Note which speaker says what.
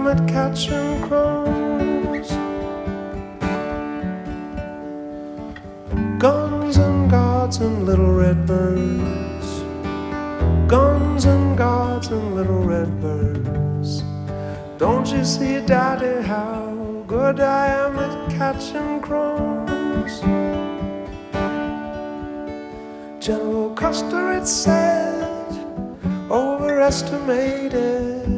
Speaker 1: at catching crows. Guns and gods and little red birds. Guns and gods and little red birds. Don't you see, Daddy, how good I am at catching crows? General Custer, it said, overestimated